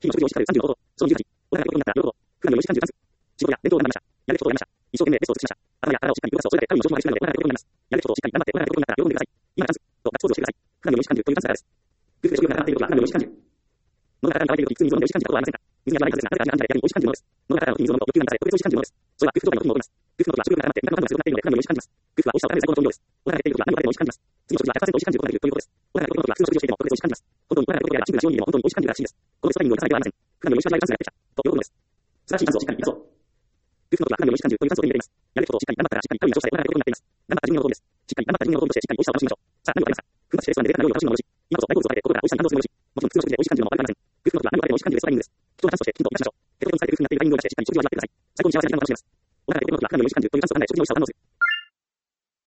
日々の食事をしっかり30のこと、その18、お互いが心になった両方、普段の4時間13分、仕事や伝統を学びました。やるべきことをやりました。一生懸命ベストを尽くしました。頭や体をしっかり動かすをそれだけ神の調子も激しくなるので、お互いが心になります。やるべきことをしっかり頑張って、お互いが心になったら両方でください。今がチャンス、とガッツポーズをしてください。普段の4時間10というチャンスからです。夫婦で食事を習っているときは、普段の4時間10。物が体に乾いているとき、普通に水を飲んで4時間10ことはありませんか？水には言わないはずですが、なぜか時間が逆に4時間10のです。物が体の時に水を飲むと欲求が満たされ、特別4時間10のです。それは夫婦とかの時も起こります。夫婦の時は食欲が高まって、肉の満足が強くなっているので、普段の4時間10ます。夫婦は美味しさを食べる最高の調味料です。お互いが寝ているときは何を食べても美味しく感じます。次の食事は100%美味しく感じることができるということです。お互いが男の時は普通の食事をしていても特別美味しく感じます。本当にお互いが男であればシンプルな塩に入れても本当に美味しく感じるらしいです。このベストタイミングを重ねてはありません。普段の4時間10はチャンスがやってきた。ということです。素晴らしいチャンスをしっかり生かそう。夫婦の時は普段の4時間10というチャンスを手に入れています。やるべきことをしっかり頑張ったらしっかり神に調査でお互いが心になっています。頑張った自分のことです。しっかり頑張った自分のこととしてしっかり美味しさを楽しみましょう。さあ、何を食べますか？奮発してレストランでレストランの料理を楽しむのもよし、今こそマイボールを食べて心から美味しさに感動するのもよし、もちろん普通の食事で美味しく感じる